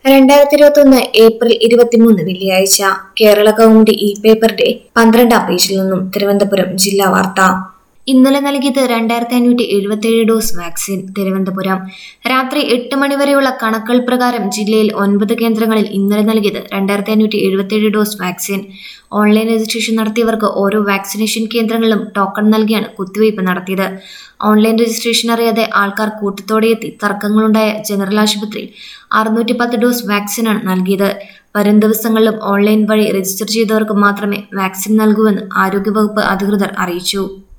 2021 April 23 വെള്ളിയാഴ്ച Kerala Kaumudi E പേപ്പറിന്റെ 12-ാം പേജിൽ നിന്നും തിരുവനന്തപുരം ജില്ലാ വാർത്ത. ഇന്നലെ നൽകിയത് 2577 ഡോസ് വാക്സിൻ. തിരുവനന്തപുരം രാത്രി 8 മണിവരെയുള്ള കണക്കുകൾ പ്രകാരം ജില്ലയിൽ 9 കേന്ദ്രങ്ങളിൽ ഇന്നലെ നൽകിയത് 2577 ഡോസ് വാക്സിൻ. ഓൺലൈൻ രജിസ്ട്രേഷൻ നടത്തിയവർക്ക് ഓരോ വാക്സിനേഷൻ കേന്ദ്രങ്ങളിലും ടോക്കൺ നൽകിയാണ് കുത്തിവയ്പ് നടത്തിയത്. ഓൺലൈൻ രജിസ്ട്രേഷൻ അറിയാതെ ആൾക്കാർ കൂട്ടത്തോടെയെത്തി തർക്കങ്ങളുണ്ടായ ജനറൽ ആശുപത്രിയിൽ 610 ഡോസ് വാക്സിനാണ് നൽകിയത്. വരും ദിവസങ്ങളിലും ഓൺലൈൻ വഴി രജിസ്റ്റർ ചെയ്തവർക്ക് മാത്രമേ വാക്സിൻ നൽകൂവെന്ന് ആരോഗ്യവകുപ്പ് അധികൃതർ അറിയിച്ചു.